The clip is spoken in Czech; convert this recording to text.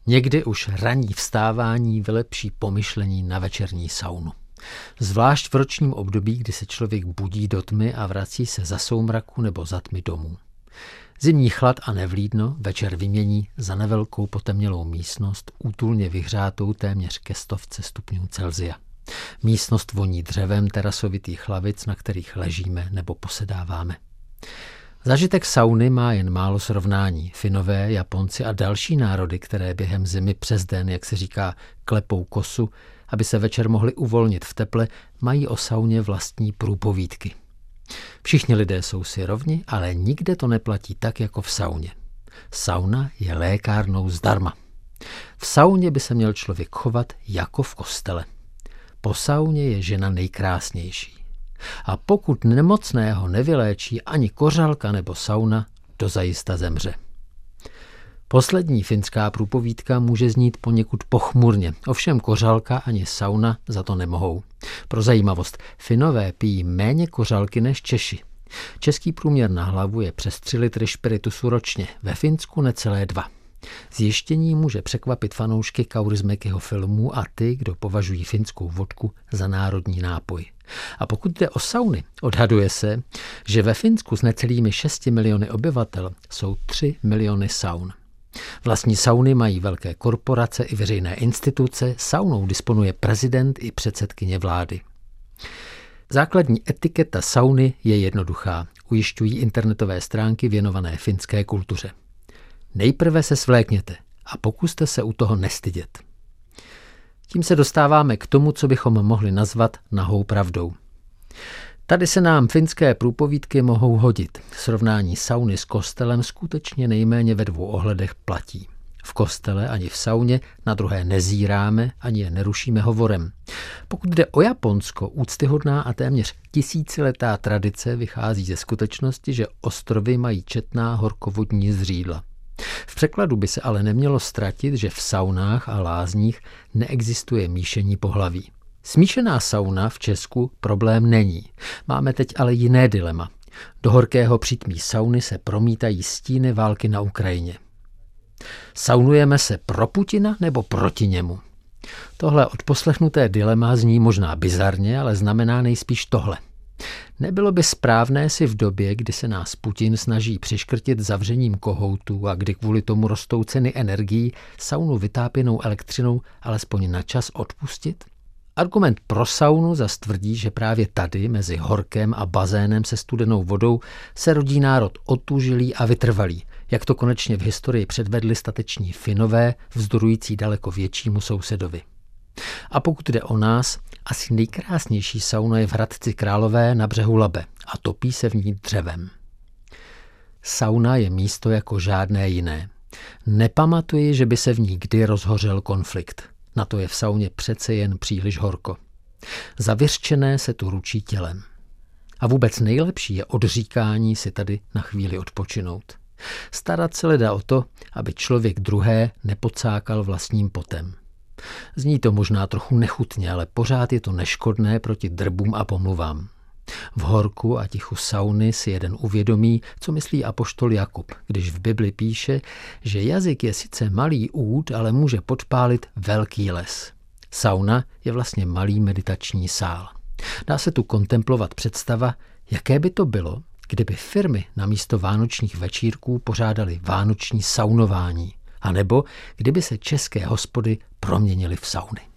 Někdy už ranní vstávání vylepší pomyšlení na večerní saunu. Zvlášť v ročním období, kdy se člověk budí do tmy a vrací se za soumraku nebo za tmy domů. Zimní chlad a nevlídno večer vymění za nevelkou potemnělou místnost, útulně vyhřátou téměř ke 100 stupňů Celsia. Místnost voní dřevem terasovitých lavic, na kterých ležíme nebo posedáváme. Zážitek sauny má jen málo srovnání. Finové, Japonci a další národy, které během zimy přes den, jak se říká, klepou kosu, aby se večer mohli uvolnit v teple, mají o sauně vlastní průpovídky. Všichni lidé jsou si rovni, ale nikde to neplatí tak, jako v sauně. Sauna je lékárnou zdarma. V sauně by se měl člověk chovat jako v kostele. Po sauně je žena nejkrásnější. A pokud nemocného nevyléčí ani kořalka nebo sauna, dozajista zemře. Poslední finská průpovídka může znít poněkud pochmurně, ovšem kořalka ani sauna za to nemohou. Pro zajímavost, Finové pijí méně kořalky než Češi. Český průměr na hlavu je přes 3 litry špiritusu ročně, ve Finsku necelé 2. Zjištění může překvapit fanoušky Kaurismäkiho filmů a ty, kdo považují finskou vodku za národní nápoj. A pokud jde o sauny, odhaduje se, že ve Finsku s necelými 6 miliony obyvatel jsou 3 miliony saun. Vlastní sauny mají velké korporace i veřejné instituce, saunou disponuje prezident i předsedkyně vlády. Základní etiketa sauny je jednoduchá, ujišťují internetové stránky věnované finské kultuře. Nejprve se svlékněte a pokuste se u toho nestydět. Tím se dostáváme k tomu, co bychom mohli nazvat nahou pravdou. Tady se nám finské průpovídky mohou hodit. Srovnání sauny s kostelem skutečně nejméně ve 2 ohledech platí. V kostele ani v sauně na druhé nezíráme, ani je nerušíme hovorem. Pokud jde o Japonsko, úctyhodná a téměř tisíciletá tradice vychází ze skutečnosti, že ostrovy mají četná horkovodní zřídla. V překladu by se ale nemělo ztratit, že v saunách a lázních neexistuje míšení pohlaví. Smíšená sauna v Česku problém není. Máme teď ale jiné dilema. Do horkého přítmí sauny se promítají stíny války na Ukrajině. Saunujeme se pro Putina nebo proti němu? Tohle odposlechnuté dilema zní možná bizarně, ale znamená nejspíš tohle. Nebylo by správné si v době, kdy se nás Putin snaží přiškrtit zavřením kohoutů a kdy kvůli tomu rostou ceny energií, saunu vytápěnou elektřinou alespoň na čas odpustit? Argument pro saunu zas tvrdí, že právě tady, mezi horkem a bazénem se studenou vodou, se rodí národ otužilý a vytrvalý, jak to konečně v historii předvedli stateční Finové, vzdorující daleko většímu sousedovi. A pokud jde o nás, asi nejkrásnější sauna je v Hradci Králové na břehu Labe a topí se v ní dřevem. Sauna je místo jako žádné jiné. Nepamatuji, že by se v ní kdy rozhořel konflikt. Na to je v sauně přece jen příliš horko. Zavěřčené se tu ručí tělem. A vůbec nejlepší je odříkání si tady na chvíli odpočinout. Starat se leda o to, aby člověk druhé nepocákal vlastním potem. Zní to možná trochu nechutně, ale pořád je to neškodné proti drbům a pomluvám. V horku a tichu sauny si jeden uvědomí, co myslí apoštol Jakub, když v Bibli píše, že jazyk je sice malý út, ale může podpálit velký les. Sauna je vlastně malý meditační sál. Dá se tu kontemplovat představa, jaké by to bylo, kdyby firmy namísto vánočních večírků pořádaly vánoční saunování, anebo kdyby se české hospody proměnily v sauny.